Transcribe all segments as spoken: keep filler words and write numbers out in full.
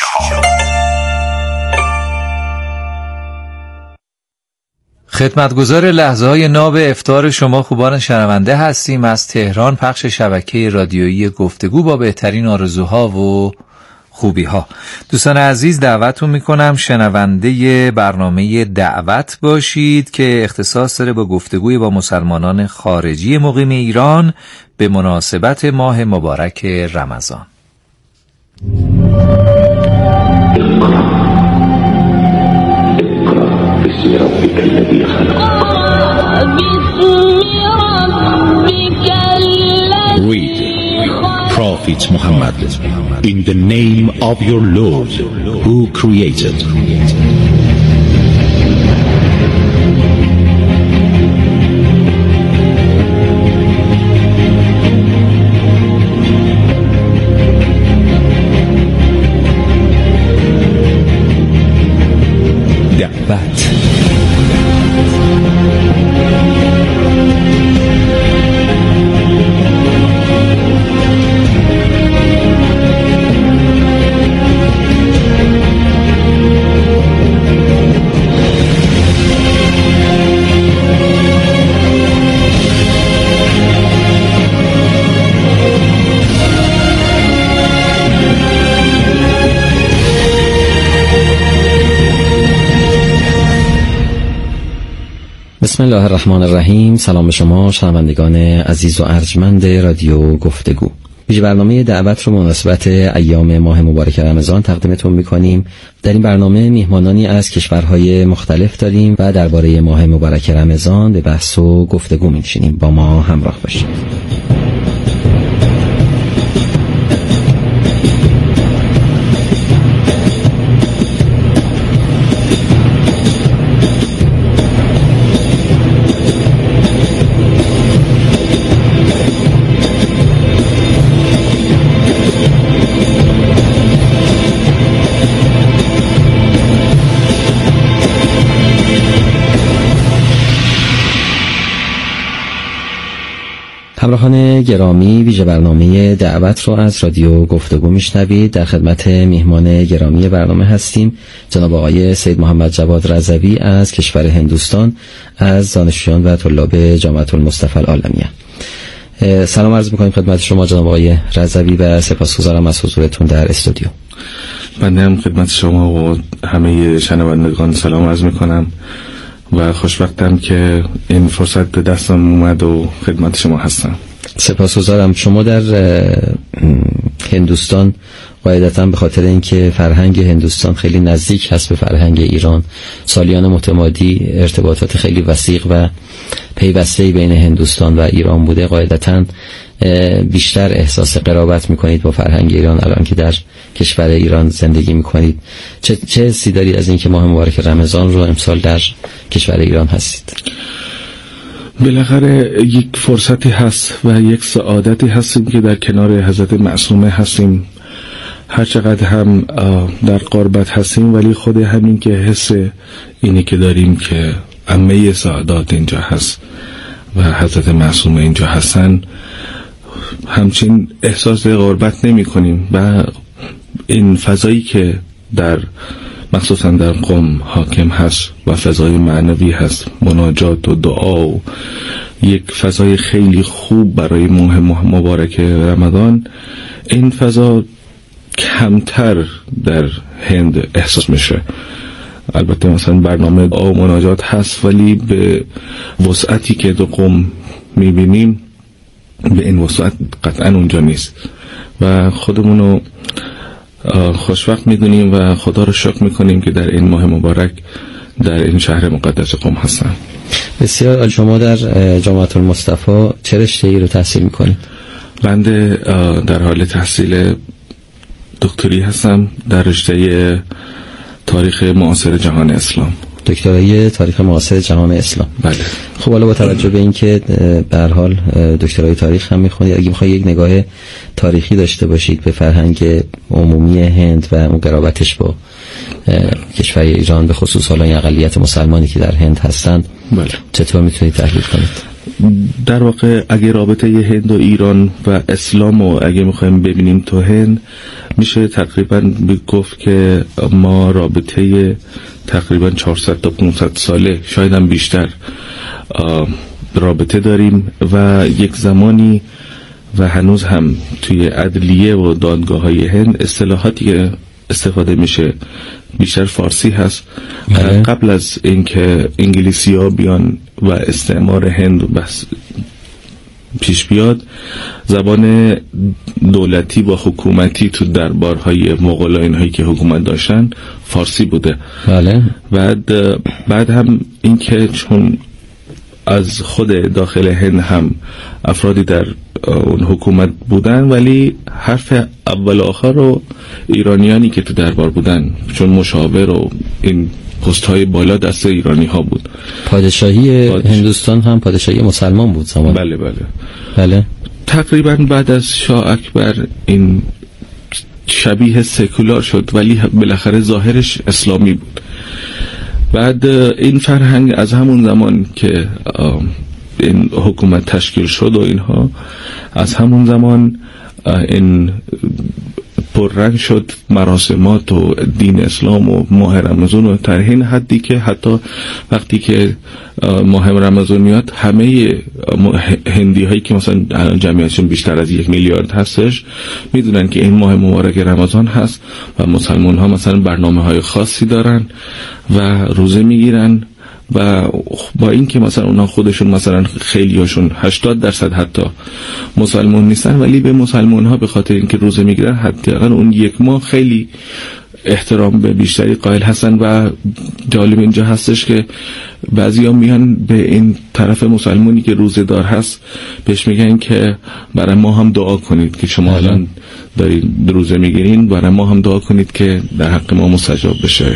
خدمتگزار لحظه های ناب افطار شما خوبان شنونده هستیم. از تهران پخش شبکه رادیویی گفتگو با بهترین آرزوها و خوبی ها. دوستان عزیز، دعوتتون میکنم شنونده برنامه دعوت باشید که اختصاص داره با گفتگوی با مسلمانان خارجی مقیم ایران به مناسبت ماه مبارک رمضان. بسم ربك الذي خلق. Read Prophet Muhammad in the name of your Lord who created. دعوت. بسم الله الرحمن الرحیم. سلام به شما شنوندگان عزیز و ارجمند رادیو گفتگو. ویژه برنامه دعوت رو مناسبت ایام ماه مبارک رمضان تقدیمتون میکنیم. در این برنامه میهمانانی از کشورهای مختلف داریم و درباره ماه مبارک رمضان به بحث و گفتگو می‌نشینیم. با ما همراه باشید. همراهان گرامی، ویژه برنامه دعوت رو از رادیو گفتگو میشنوید. در خدمت میهمان گرامی برنامه هستیم جناب آقای سید محمد جواد رضوی از کشور هندوستان، از دانشجویان و طلاب جامعه المصطفى العالمیه. سلام عرض میکنیم خدمت شما جناب آقای رضوی و سپاسگزارم از حضورتون در استودیو. بنده هم خدمت شما و همه شنوندگان سلام عرض میکنم و خوشوقتم که این فرصت به دستم اومد و خدمت شما هستم. سپاسگزارم. شما در هندوستان قاعدتاً به خاطر اینکه فرهنگ هندوستان خیلی نزدیک هست به فرهنگ ایران، سالیان متمادی ارتباطات خیلی وثیق و پیوسته‌ای بین هندوستان و ایران بوده، قاعدتاً بیشتر احساس قرابت میکنید با فرهنگ ایران الان که در کشور ایران زندگی میکنید. چه چه حسی دارید از اینکه ماه مبارک رمضان رو امسال در کشور ایران هستید؟ بالاخره یک فرصتی هست و یک سعادتی هستیم که در کنار حضرت معصومه هستیم. هر چقدر هم در قربت هستیم ولی خود همین که حس اینی که داریم که عمه سعادات اینجا هست و حضرت معصومه اینجا هستن، همچین احساس غربت نمی کنیم و این فضایی که در مخصوصا در قم حاکم هست و فضای معنوی هست، مناجات و دعا و یک فضای خیلی خوب برای ماه مبارک رمضان، این فضا کمتر در هند احساس میشه. البته مثلا برنامه دعا و مناجات هست ولی به وسعتی که در قم میبینیم به این وسعت قطعا اونجا نیست و خودمونو خوشوقت میدونیم و خدا رو شکر میکنیم که در این ماه مبارک در این شهر مقدس قم هستم. بسیار. شما در جامعه المصطفى چه رشته‌ای رو تحصیل میکنید؟ بنده در حال تحصیل دکتری هستم در رشته تاریخ معاصر جهان اسلام. دکترای تاریخ معاصر جهان اسلام. بله. خب حالا با توجه به اینکه به هر حال دکترای تاریخ هم میخونید، اگه میخواید یک نگاه تاریخی داشته باشید به فرهنگ عمومی هند و اون قرابتش با کشور ایران، به خصوص حالا این اقلیت مسلمانی که در هند هستند، بله، چطور میتونید تحلیل کنید؟ در واقع اگه رابطه هند و ایران و اسلام رو اگه میخوایم ببینیم تو هند، میشه تقریبا گفت که ما رابطه تقریبا چهارصد تا پانصد ساله، شاید هم بیشتر رابطه داریم و یک زمانی و هنوز هم توی عدلیه و دادگاه های هند اصطلاحاتی که استفاده میشه بیشتر فارسی هست. بله. قبل از اینکه انگلیسی ها بیان و استعمار هند بس پیش بیاد، زبان دولتی و حکومتی تو دربارهای مغولان هایی که حکومت داشتن فارسی بوده. بله. بعد بعد هم اینکه چون از خود داخل هند هم افرادی در اون حکومت بودن، ولی حرف اول آخر رو ایرانیانی که تو دربار بودن، چون مشاور و این پست های بالا دست ایرانی ها بود. پادشاهی پادش... هندوستان هم پادشاهی مسلمان بود زمان. بله بله بله. تقریبا بعد از شاه اکبر این شبیه سکولار شد، ولی بالاخره ظاهرش اسلامی بود. بعد این فرهنگ از همون زمان که این حکومت تشکیل شد و اینها، از همون زمان این پررنگ شد مراسمات و دین اسلام و ماه رمضان و تا این حدی که حتی وقتی که ماه رمضان میاد، همه هندی هایی که مثلا جمعیتشون بیشتر از یک میلیارد هستش میدونن که این ماه مبارک رمضان هست و مسلمان ها مثلا برنامه های خاصی دارن و روزه میگیرن. و با این که مثلا اونا خودشون مثلا خیلی هاشون هشتاد درصد حتی مسلمان نیستن، ولی به مسلمان ها به خاطر اینکه روزه میگیرن حداقل اون یک ماه خیلی احترام به بیشتری قائل هستن. و جالب اینجا هستش که بعضیا میان به این طرف مسلمانی که روزه دار هست بهش میگن که برای ما هم دعا کنید که شما الان دارین روزه میگیرین، برای ما هم دعا کنید که در حق ما مستجاب بشه.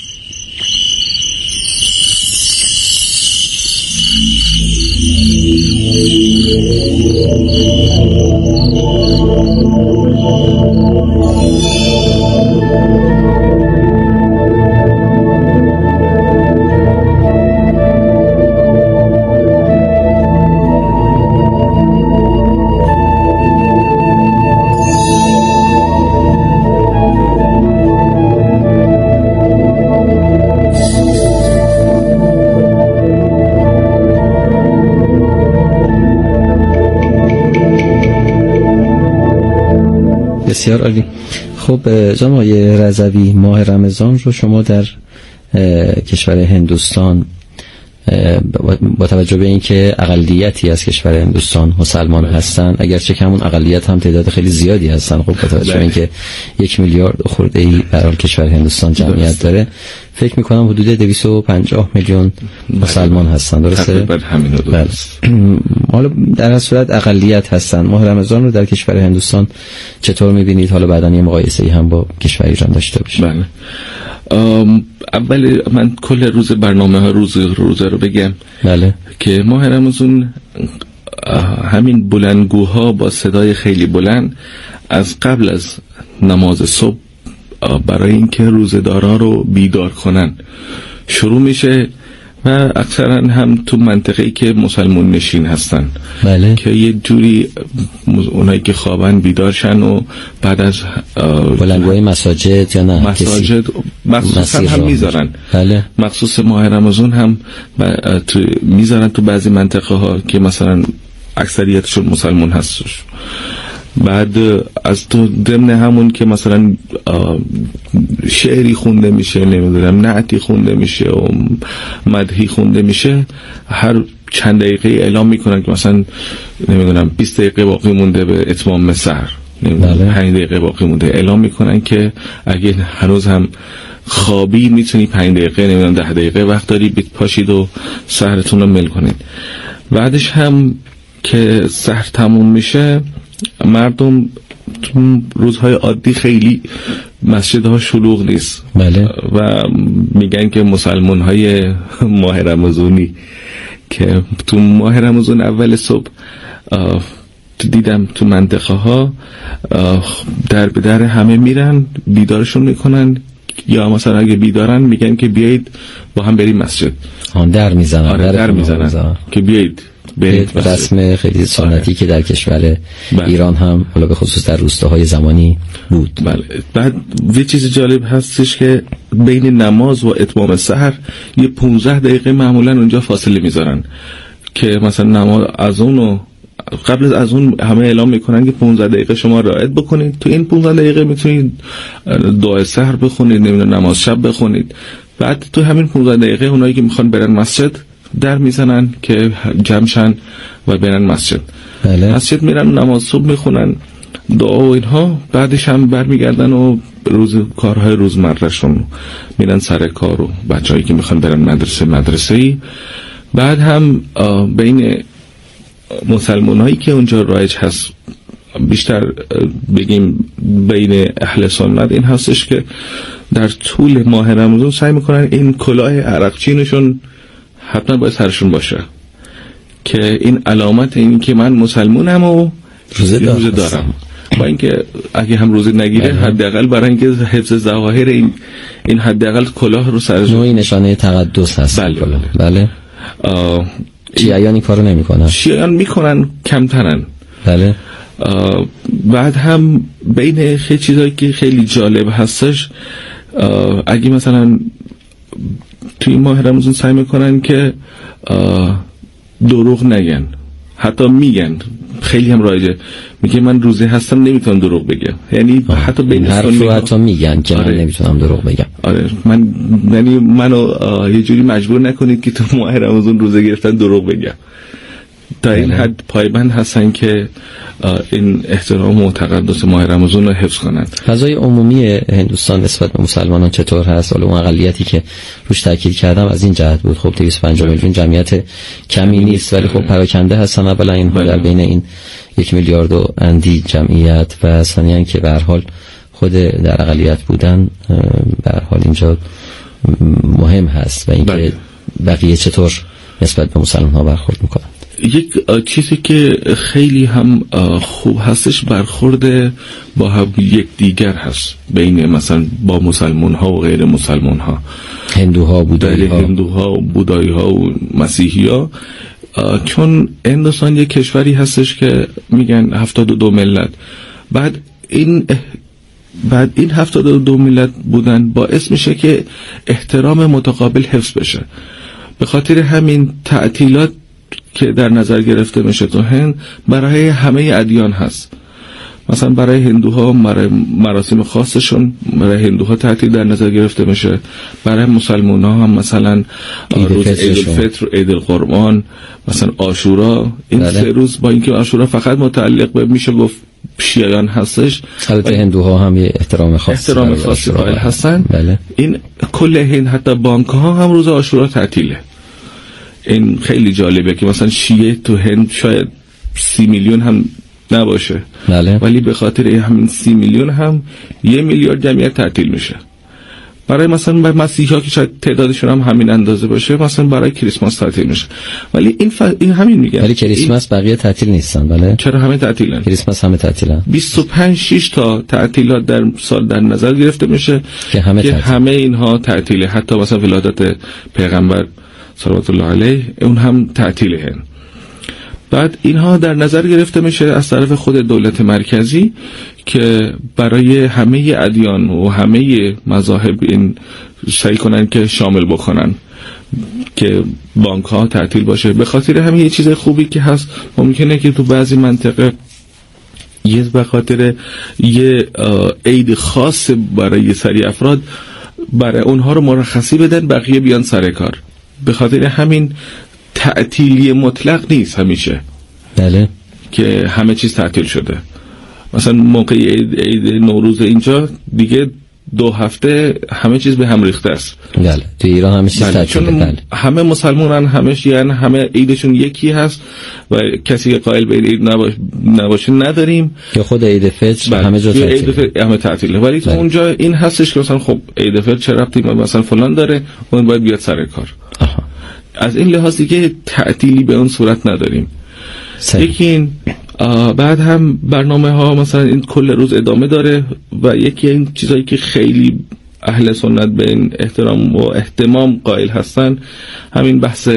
بسیار عالی. خب جناب آقای رضوی، ماه رمضان رو شما در کشور هندوستان با توجه به اینکه اقلیتی از کشور هندوستان مسلمان هستن، اگرچه که همون اقلیت هم تعداد خیلی زیادی هستن، خب با توجه به اینکه یک میلیارد خورده ای برای کشور هندوستان جمعیت داره، فکر میکنم حدود دویست و پنجاه میلیون مسلمان هستن. درسته؟ تقریبا همین رو درست. حالا در هر صورت اقلیت هستن. ماه رمضان رو در کشور هندوستان چطور میبینید؟ حالا بعداً یه مقایسه‌ای هم با کشور ایران داشته باشیم. بله. اول من کل روز برنامه ها روز روزه رو بگم. بله. که ماه رمضان همین بلندگوها با صدای خیلی بلند از قبل از نماز صبح برای اینکه روزه‌دارا رو بیدار کنن شروع میشه و اکثرا هم تو منطقه‌ای که مسلمان نشین هستن. بله. که یه جوری اونایی که خوابن بیدار شن و بعد از بلندگوهای مساجد یا نه مساجد مخصوصا هم میذارن. بله. مخصوص ماه رمضان هم تو میذارن تو بعضی منطقه ها که مثلا اکثریتشون مسلمان هستش. بعد از تو ضمن همون که مثلا شعری خونده میشه، نمیدونم نعتی خونده میشه و مدحی خونده میشه، هر چند دقیقه اعلام میکنن که مثلا نمیدونم بیست دقیقه باقی مونده به اتمام سحر، نمیدونم پنج دقیقه باقی مونده، اعلام میکنن که اگه هنوز هم خوابی میتونی پنج دقیقه نمیدونم ده دقیقه وقت داری بیت پاشید و سحرتون رو مل کنید. بعدش هم که سحر تموم میشه، مردم تو روزهای عادی خیلی مسجدها شلوغ نیست. بله. و میگن که مسلمان های ماه رمضانی که تو ماه رمضان اول صبح دیدم تو منطقه ها در به در همه میرن بیدارشون میکنن، یا مثلا اگه بیدارن میگن که بیایید با هم بریم مسجد. آن در میزنن. آره در میزنن که بیایید به رسم خیلی سنتی که در کشور بله. ایران هم حالا به خصوص در روستاهای زمانی بود. بله. بعد یه چیز جالب هستش که بین نماز و اتمام سحر یه پانزده دقیقه معمولا اونجا فاصله میذارن که مثلا نماز از اون قبل از اون همه اعلام میکنن که پانزده دقیقه شما رعایت بکنید. تو این پانزده دقیقه میتونید دعای سحر بخونید، نمیدونم نماز شب بخونید. بعد تو همین پانزده دقیقه اونایی که میخوان برن مسجد در میزنن که جمعشن و برن مسجد. بله. مسجد میرن نماز صبح میخونن، دعا و اینها، بعدش هم برمیگردن و روز کارهای روزمرهشون میرن سر کار و بچه‌ای که میخوان برن مدرسه مدرسه‌ای. بعد هم بین مسلمان هایی که اونجا رایج هست، بیشتر بگیم بین اهل سنت، این هستش که در طول ماه رمضان سعی میکنن این کلاه عرقچینشون حتما باید سرشون باشه که این علامت این که من مسلمونم و روزه دارم, دارم. با اینکه اگه هم روزه نگیره حداقل برای اینکه حفظ ظواهر این این حداقل کلاه رو سرش نوعی نشانه تقدس هست. بله بله, بله. شیعیان این کارو نمیکنن. شیعیان میکنن، کمترن. بله. بعد هم بین خیلی چیزایی که خیلی جالب هستش، اگه مثلا توی ماه رمضان سعی میکنن که دروغ نگن، حتی میگن، خیلی هم رایجه، میگه من روزه هستم نمیتونم دروغ بگم. یعنی آه. حتی بین حرف رو حتی میگن که آره. من نمیتونم دروغ بگم. آره من یعنی منو یه جوری مجبور نکنید که تو ماه رمضان روزه گرفتن دروغ بگم. تا این حد پایبند هستن که این احترام و تقدس ماه رمضان رو حفظ کنند. فضای عمومی هندوستان نسبت به مسلمانان چطور هست؟ حالا اون اقلیتی که روش تاکید کردم از این جهت بود. خب دویست و پنجاه میلیون جمعیت کمی نیست، ولی خب پراکنده هستن. اولا اینها در بین این یک میلیارد و اندی جمعیت و ثانیاً که به هر حال خود در اقلیت بودن به هر حال اینجا مهم هست و اینکه بقیه چطور نسبت به مسلمان ها برخورد میکنن. یک چیزی که خیلی هم خوب هستش برخورد با هم یک دیگر هست بین مثلا با مسلمان ها و غیر مسلمان ها، هندوها، بودایی ها، هندوها و بودایی ها و مسیحی ها. چون هندوستان یک کشوری هستش که میگن هفتاد و دو ملت، بعد این بعد این هفتاد و دو ملت بودن باعث میشه که احترام متقابل حفظ بشه. به خاطر همین تعطیلات که در نظر گرفته میشه تو هند برای همه ادیان هست. مثلا برای هندوها مراسم خاصشون، برای هندوها تعطیل در نظر گرفته میشه. برای مسلمان ها هم مثلا روز عید الفطر، عید القربان، مثلا عاشورا، این بله. سه روز با اینکه عاشورا فقط متعلق به میشه گفت شیعیان هستش، البته هندوها هم یه احترام خاص احترام خاصی قائل هستن. بله. این کل هند حتی بانک ها هم روز عاشورا تعطیله. این خیلی جالبه که مثلا شیعه تو هند شاید سی میلیون هم نباشه، بله. ولی به خاطر همین سی میلیون هم یه میلیارد جمعیت تعطیل میشه. برای مثلا برای مسیحی ها که شاید تعدادشون هم همین اندازه باشه، مثلا برای کریسمس تعطیل میشه. ولی این ف... این همین میگه، ولی کریسمس این... بقیه تعطیل نیستن. بله چرا همه تعطیلن؟ کریسمس همه تعطیلن. بیست و پنج شش تا تعطیلات در سال در نظر گرفته میشه که همه که تعطیل. همه اینها تعطیله. حتی مثلا ولادت پیغمبر صلوات الله علیه اون هم تعطیله هن. بعد اینها در نظر گرفته میشه از طرف خود دولت مرکزی که برای همه ادیان و همه مذاهب این سعی کنن که شامل بکنن که بانک ها تعطیل باشه. به خاطر همین یه چیز خوبی که هست، ممکنه که تو بعضی منطقه یه به خاطر یه عید خاص برای یه سری افراد برای اونها رو مرخصی بدن، بقیه بیان سر کار. به خاطر همین تعطیلی مطلق نیست همیشه، بله، که همه چیز تعطیل شده. مثلا موقع عید, عید نوروز اینجا دیگه دو هفته همه چیز به هم ریخته است. بله، تو ایران همه چیز بله. تعطیله. بله. همه مسلمانن، همه شیعن، همه عیدشون یکی هست و کسی که قائل به عید نباش... نباشه نداریم. که خود عید فطر بله. همه جا تعطیله. عید فطر همه تعطیله. ولی تو اونجا این هستش که مثلا خب عید فطر چه ربطی مثلا فلان داره، اون باید بیاد سر کار. آها. از این لحاظی که تعطیلی به اون صورت نداریم. یکی این بعد هم برنامه ها مثلا این کل روز ادامه داره و یکی این چیزایی که خیلی اهل سنت به این احترام و اهتمام قائل هستن همین بحث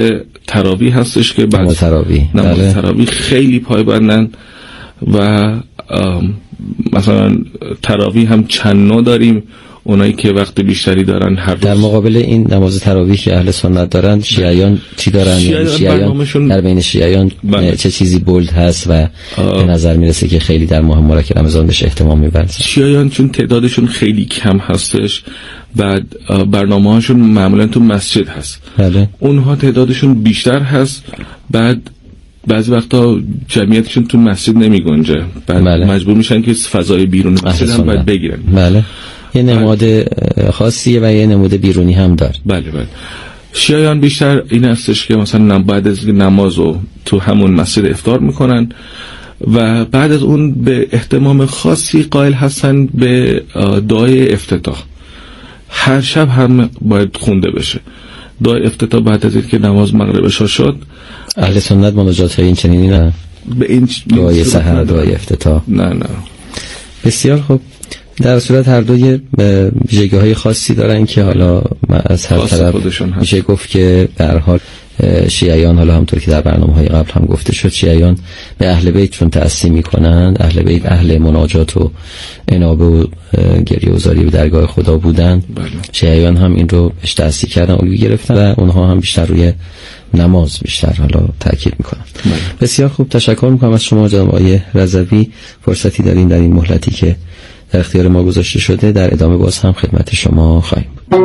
تراویح هستش که بعد نماز تراویح نماز بله. تراویح خیلی پایبندن و مثلا تراویح هم چند نوع داریم، اونایی که وقت بیشتری دارن هر روز. در مقابل این نماز تراویح که اهل سنت دارن شیعیان چی دارن؟ شیعیان, شیعیان در بین شیعیان بله. چه چیزی بولد هست و به نظر میرسه که خیلی در ماه مبارک رمضان بهش اهتمام می‌ورزن؟ شیعیان چون تعدادشون خیلی کم هستش، بعد برنامه‌هاشون معمولا تو مسجد هست بله. اونها تعدادشون بیشتر هست، بعد بعضی وقتا جمعیتشون تو مسجد نمی گنجه، بعد بله. مجبور میشن که فضای بیرون مسجد هم باید بگیرن. بله. یه نماد خاصیه و یه نماد بیرونی هم داره. بله بله. شیعیان بیشتر این هستش که مثلا بعد از نمازو تو همون مسجد افطار میکنن و بعد از اون به اهتمام خاصی قائل هستن به دعای افتتاح. هر شب هم باید خونده بشه دعای افتتاح بعد از اینکه نماز مغرب عشا شد. اهل سنت مناجات های این چنینی نه؟ به این دعای سحر دعای افتتاح نه نه. بسیار خوب. در صورت هر دوی ویژگی‌های خاصی دارن که حالا از هر طرف میشه گفت که در حال شیعیان، حالا همونطور که در برنامه‌های قبل هم گفته شد، شیعیان به اهل بیت چون تأسی می‌کنند، اهل بیت اهل مناجات و انابه و گریه‌گزاری به درگاه خدا بودند. بله. شیعیان هم این رو بهش تأسی کردن، الگویی گرفتن و اونها هم بیشتر روی نماز بیشتر حالا تاکید می‌کنن. بله. بسیار خوب، تشکر می‌کنم از شما جناب آقای رضوی. فرصتی دارین در این مهلتی که در اختیار ما گذاشته شده در ادامه باز هم خدمت شما خواهیم بود.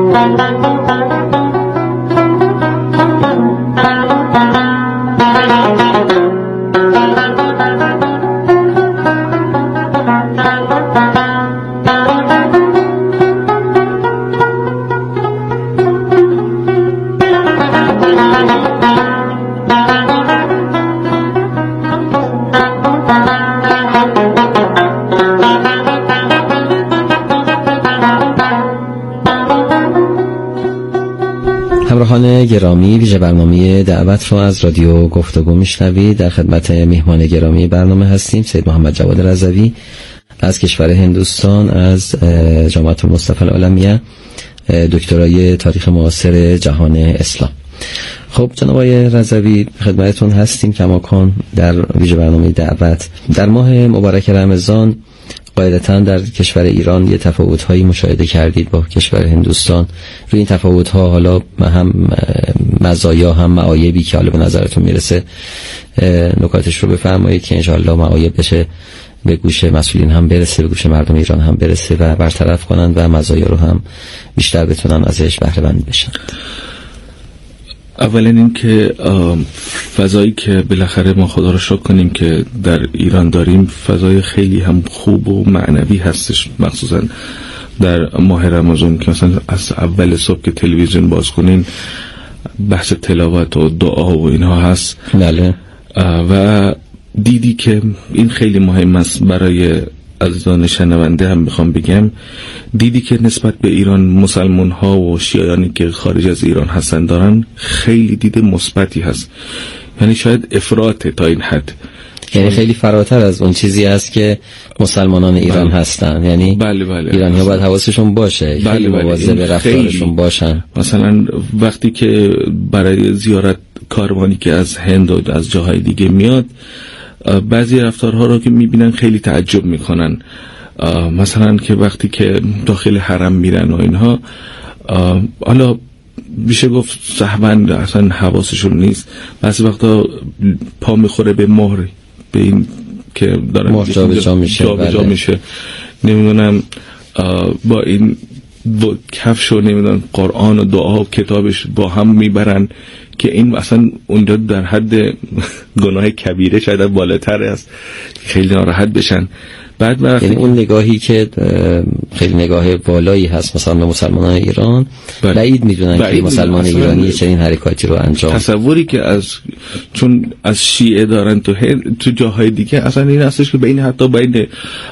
همراهان گرامی، ویژه برنامه دعوت رو از رادیو گفتگو میشنوید. در خدمت مهمان گرامی برنامه هستیم سید محمد جواد رضوی از کشور هندوستان، از جامعه المصطفى العالمیه، دکترای تاریخ معاصر جهان اسلام. خب جناب آقای رضوی، خدمتتون هستیم کماکان در ویژه برنامه دعوت. در ماه مبارک رمضان قاعدتاً در کشور ایران یه تفاوت‌هایی مشاهده کردید با کشور هندوستان. روی این تفاوت‌ها حالا هم مزایا هم معایبی که حالا به نظرتون میرسه نکاتش رو بفرمایید که انشاءالله معایب بشه به گوش مسئولین هم برسه، به گوش مردم ایران هم برسه و برطرف کنند و مزایا رو هم بیشتر بتونن ازش بهره مند بشن. اولا این که فضایی که بالاخره ما خدا رو شکر کنیم که در ایران داریم، فضای خیلی هم خوب و معنوی هستش، مخصوصا در ماه رمضان که مثلا از اول صبح که تلویزیون باز کنین بحث تلاوت و دعا و اینها هست. بله. و دیدی که این خیلی مهم است برای عزیزان شنونده هم میخوام بگم، دیدی که نسبت به ایران مسلمان ها و شیعیانی که خارج از ایران هستن دارن خیلی دید مثبتی هست، یعنی شاید افراطه تا این حد، یعنی خیلی فراتر از اون چیزی است که مسلمانان ایران بله. هستن. یعنی بله بله. ایرانی ها باید حواسشون باشه، بله خیلی بله. مواظب رفتارشون باشن. مثلا وقتی که برای زیارت کاروانی که از هند و از جاهای دیگه میاد، بعضی رفتارها رو که میبینن خیلی تعجب میکنن. مثلا که وقتی که داخل حرم میرن و اینها، حالا میشه گفت صحبن اصلا حواسشون نیست، بعضی وقتا پا میخوره به مهر، به این که دارن مهر جا به جا میشه، جا به جا میشه. نمیدونم با این با کفش و نمیدونم قرآن و دعا و کتابش با هم میبرن که این اصلا اونجا در حد گناه کبیره شاید بالاتر است، خیلی ناراحت بشن. بعد وقتی یعنی اون نگاهی که خیلی نگاه بالایی هست مثلا به مسلمانان ایران، بعید میدونن که مسلمان ایرانی چنین حرکاتی رو انجام. تصوری که از چون از شیعه دارن تو تو جاهای دیگه اصلا این هستش که بین حتی بین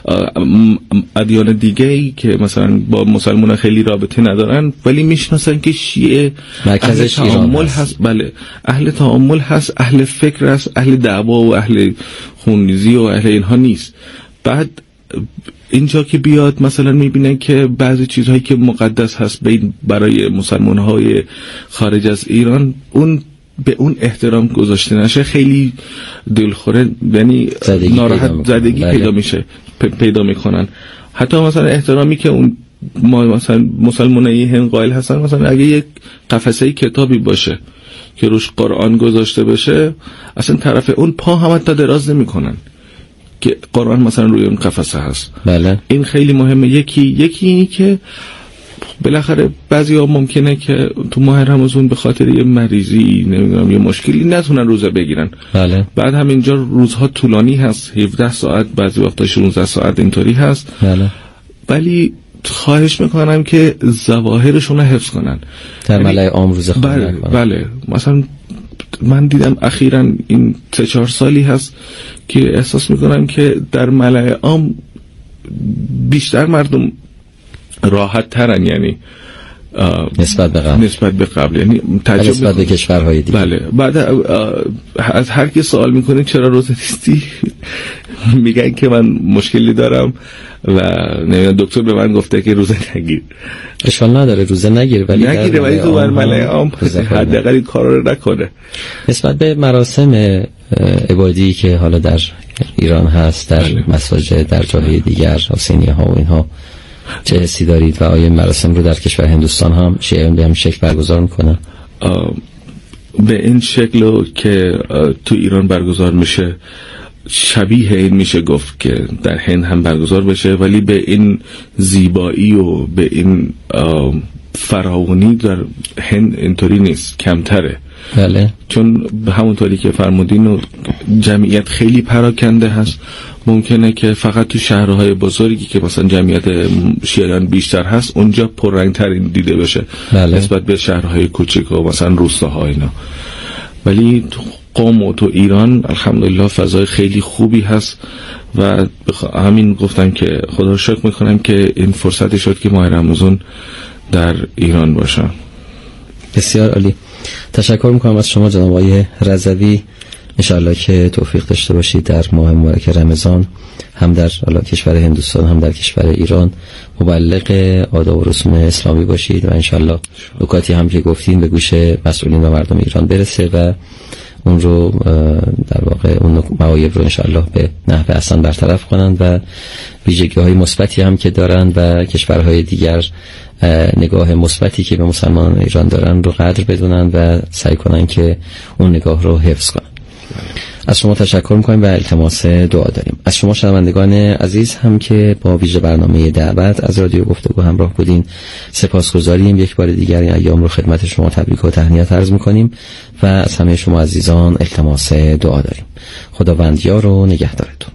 ادیان دیگه‌ای که مثلا با مسلمانان خیلی رابطه ندارن ولی میشناسن که شیعه مرکزش ایران هست. هست. بله، اهل تعامل هست، اهل فکر هست، اهل دعوا و اهل خونریزی و اهل اینها نیست. بعد اینجا که بیاد مثلا میبینن که بعضی چیزهایی که مقدس هست برای مسلمانهای خارج از ایران، اون به اون احترام گذاشته نشه خیلی دلخوره، یعنی ناراحت زدگی بله. پیدا میشه پیدا میکنن. حتی مثلا احترامی که اون ما مثلا مسلمانای هند قائل هستن، مثلا اگه یک قفسه کتابی باشه که روش قرآن گذاشته بشه، اصلا طرف اون پا هم حتی دراز نمیکنن که قرآن مثلا روی اون قفسه هست. بله. این خیلی مهمه. یکی یکی اینی که بالاخره بعضی‌ها ممکنه که تو ماه رمضان به خاطر یه مریضی نمیدونم یه مشکلی نتونن روزه بگیرن. بله. بعد هم اینجا روزها طولانی هست، هفده ساعت، بعضی وقتا شانزده ساعت اینطوری هست. بله. ولی خواهش میکنم که ظواهرشون رو حفظ کنن، در ملأ عام روزه خوانی بله نکنن. بله. مثلا من دیدم اخیراً این سه چهار سالی هست که احساس میکنم که در ملأ عام بیشتر مردم راحت ترن، یعنی نسبت به قبل نسبت به قبل یعنی نسبت به کشورهای دیگه. بله. بعد از هر کی سوال میکنه چرا روزه نیستی میگن که من مشکلی دارم و نمیدونم دکتر به من گفته که روزه نگیر. اشکال نداره روزه نگیره، ولی نگیره ولی تو بر ملأ عام حداقل این کارا رو نکنه. نسبت به مراسم عبادی که حالا در ایران هست، در بله. مساجد، در جاهای دیگر، حسینیه ها و اینها، چه حسی دارید و آیا مراسم رو در کشور هندوستان هم شیعیان به همین شکل برگزار میکنن؟ به این شکل که تو ایران برگزار میشه شبیه این میشه گفت که در هند هم برگزار بشه، ولی به این زیبایی و به این فراوانی در هند اینطوری نیست، کمتره. بله. چون به همونطوری که فرمودین و جمعیت خیلی پراکنده هست، ممکنه که فقط تو شهرهای بزرگی که مثلا جمعیت شیعیان بیشتر هست اونجا پررنگتر دیده بشه. بله. نسبت به شهرهای کوچک و مثلا روستاها اینا. ولی تو قم و تو ایران الحمدلله فضای خیلی خوبی هست و همین گفتم که خدا رو شکر میکنم که این فرصتی شد که ماه رمضان در ایران باشم. بسیار عالی. تشکر میکنم از شما جناب آقای رضوی. انشاءالله که توفیق داشته باشید در ماه مبارک رمضان، هم در کشور هندوستان هم در کشور ایران مبلغ آداب و رسوم اسلامی باشید و انشاءالله نکاتی هم که گفتین به گوش مسئولین و مردم ایران برسه و اون رو در واقع اون معایب رو انشاءالله به نحو احسن برطرف کنند و ویژگی‌های مثبتی هم که دارند و کشورهای دیگر نگاه مثبتی که به مسلمانان ایران دارن رو قدر بدونن و سعی کنن که اون نگاه رو حفظ کنن. از شما تشکر میکنیم و التماس دعا داریم. از شما شنوندگان عزیز هم که با ویژه برنامه دعوت از رادیو گفتگو همراه بودین سپاسگزاریم. یک بار دیگر این ایام رو خدمت شما تبریک و تهنیت عرض میکنیم و از همه شما عزیزان التماس دعا داریم. خداوند یار و نگهدارتون.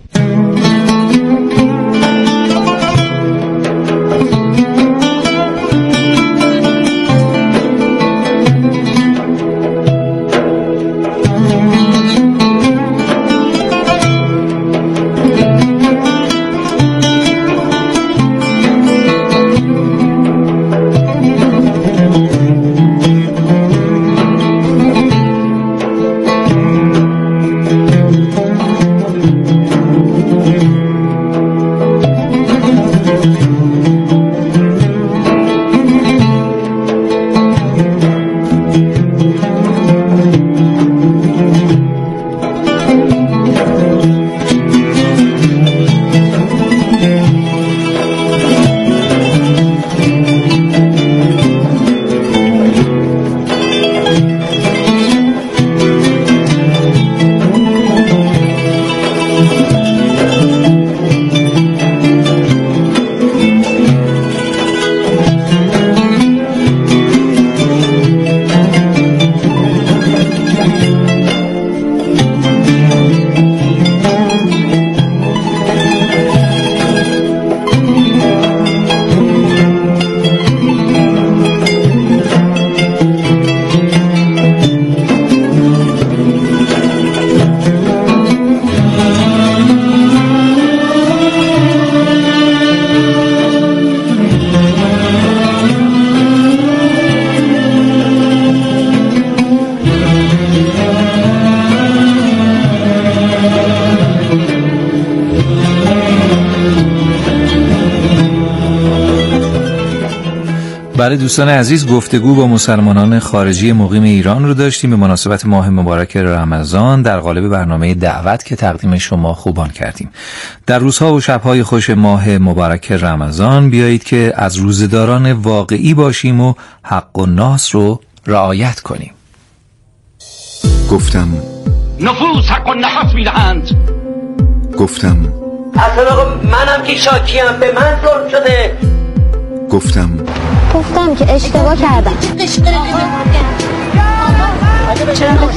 Thank you. برای دوستان عزیز گفتگو با مسلمانان خارجی مقیم ایران رو داشتیم به مناسبت ماه مبارک رمضان در قالب برنامه دعوت که تقدیم شما خوبان کردیم. در روزها و شبهای خوش ماه مبارک رمضان بیایید که از روزداران واقعی باشیم و حق و ناس رو رعایت کنیم. گفتم نفوس حق و نحس میدهند. گفتم اصلا منم که شاکیم، به من ظلم شده. گفتم گفتم که اشتباه کردم. چرا با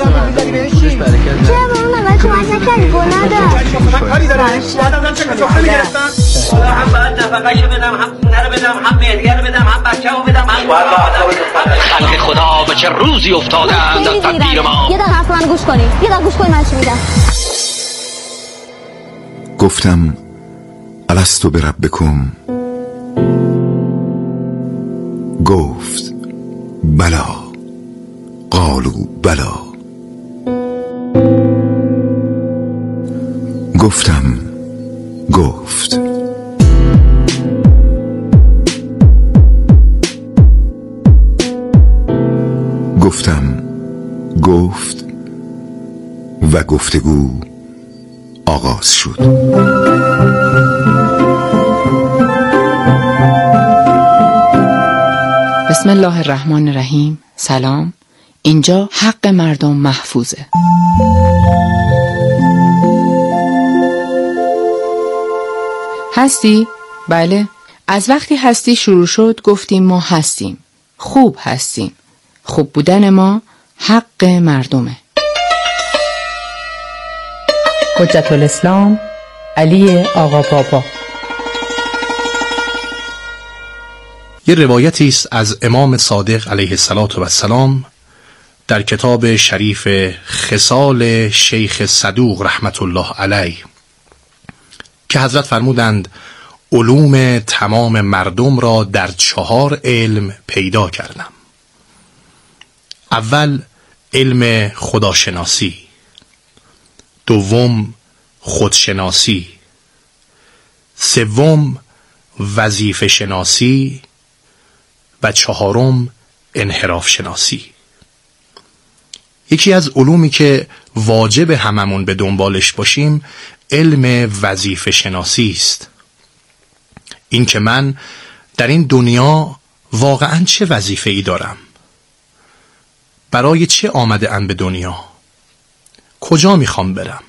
اون اول کمک نکردی؟ گناه دارم. من کاری دارم. بعدم چه کسافه میگرفتن؟ هم باید نفقهشو بدم، هم خونه رو بدم، هم مهریه رو بدم، هم بچه رو بدم، هم خلق خدا به چه روزی افتادند از تدبیر ما. یه دقیقه حرف من گوش کنی، یه دقیقه گوش کنی من چی میگم. گفتم الستو بربکم. گفت بلا. قالوا بلا. گفتم گفت گفتم گفت و گفتگو آغاز شد. بسم الله الرحمن الرحیم. سلام. اینجا حق مردم محفوظه. هستی؟ بله. از وقتی هستی شروع شد گفتیم ما هستیم. خوب هستیم. خوب بودن ما حق مردمه. حجت الاسلام علی آقا بابا. یه روایتی است از امام صادق علیه السلام در کتاب شریف خصال شیخ صدوق رحمت الله علیه که حضرت فرمودند علوم تمام مردم را در چهار علم پیدا کردم. اول علم خداشناسی، دوم خودشناسی، سوم وظیفه شناسی و چهارم انحراف شناسی. یکی از علومی که واجب هممون به دنبالش باشیم علم وظیفه شناسی است. این که من در این دنیا واقعاً چه وظیفه‌ای دارم؟ برای چه آمده ام به دنیا؟ کجا میخوام برم؟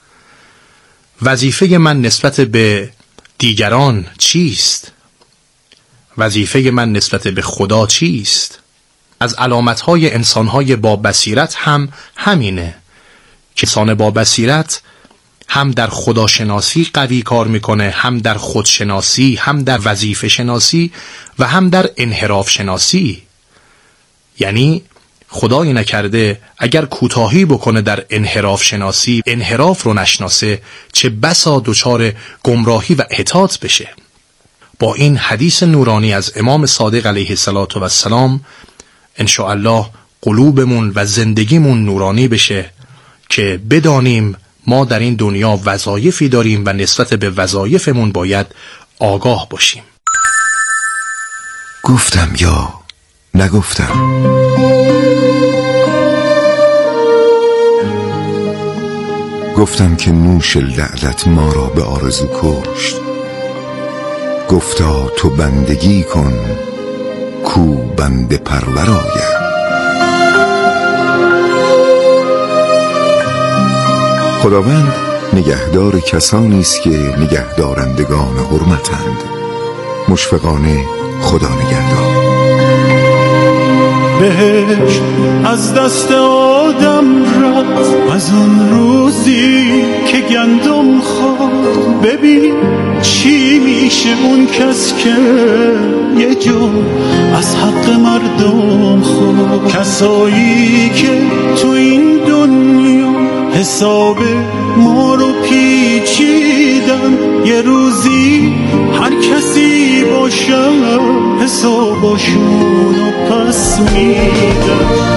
وظیفه من نسبت به دیگران چیست؟ وظیفه من نسبت به خدا چیست؟ از علامتهای انسانهای با بصیرت هم همینه که انسان با بصیرت هم در خداشناسی قوی کار میکنه، هم در خودشناسی، هم در وظیفه شناسی و هم در انحراف شناسی. یعنی خدایی نکرده اگر کوتاهی بکنه در انحراف شناسی، انحراف رو نشناسه، چه بسا دچار گمراهی و احتاط بشه. با این حدیث نورانی از امام صادق علیه السلام انشاءالله قلوبمون و زندگیمون نورانی بشه که بدانیم ما در این دنیا وظایفی داریم و نسبت به وظایفمون باید آگاه باشیم. گفتم یا نگفتم. گفتم که نوش لعلت ما را به آرزو کشت. گفتا تو بندگی کن کو بنده پروراید. خداوند نگهدار کسانی است که نگهدارندگان حرمتند. مشفقانه خدا نگهدار. بهش از دست آدم رفت از اون روزی که گندم خورد. ببین چی میشه اون کس که یه جو از حق مردم خورد. کسایی که تو این دنیا حساب ما رو پیچیدن، یه روزی هر کسی باشه حساباشون رو پس میدن.